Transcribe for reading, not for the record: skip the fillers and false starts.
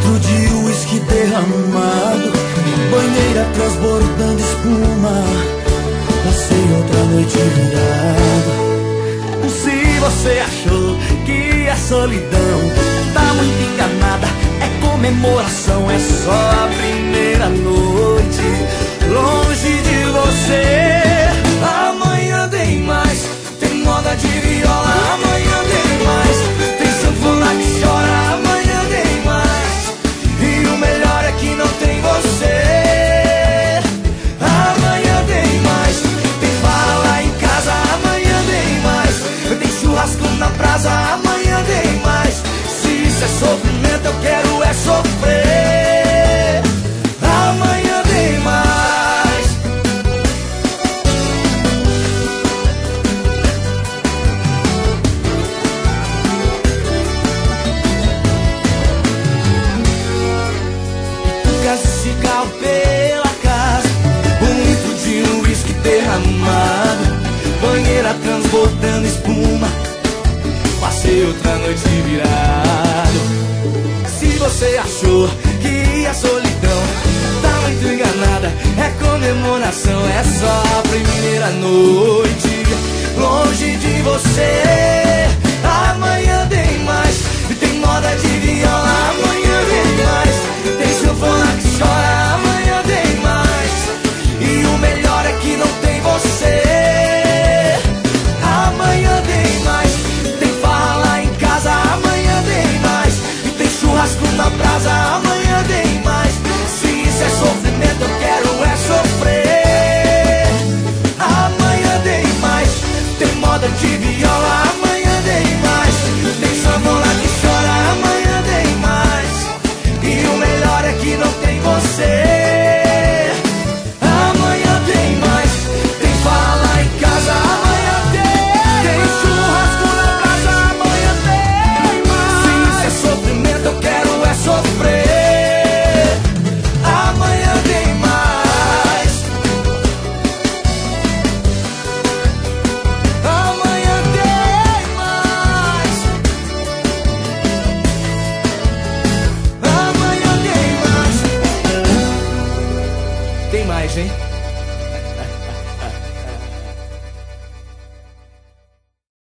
litro de uísque derramado, banheira transbordando espuma. Passei outra noite virado. Se você achou que a solidão tá muito enganada, é comemoração, é só a primeira noite longe de você. Amanhã tem mais, tem moda de viola. Amanhã tem mais, tem sanfona que chora. Amanhã tem mais, e o melhor é que não tem você. Amanhã tem mais, tem farra lá em casa. Amanhã tem mais, tem churrasco na praça. Amanhã tem mais. Se isso é sofrimento, eu quero é sofrer. Amanhã tem mais. Cigarro pela casa, litro de uísque derramado, banheira transbordando espuma. Passei outra noite virado. Se você achou que a solidão tá muito enganada, é comemoração, é só a primeira noite longe de você. Amanhã tem mais, tem moda de viola. Amanhã tem mais, tem sanfona que chora. Amanhã tem mais, e o melhor é que não tem você. Amanhã tem mais, tem farra lá em casa. Amanhã tem mais, e tem churrasco na praça. Amanhã tem mais. Se isso é sofrimento, eu quero é sofrer. Amanhã tem mais, tem moda de viola. Amanhã tem mais, tem sanfona que chora. Amanhã tem mais, e o melhor é que não tem você. Amanhã tem mais, tem farra lá em casa. Amanhã tem churrasco na praça. Amanhã tem mais. Se isso é sofrimento, eu quero é sofrer. Amanhã tem mais. Amanhã tem mais. Amanhã tem mais. Tem mais, hein?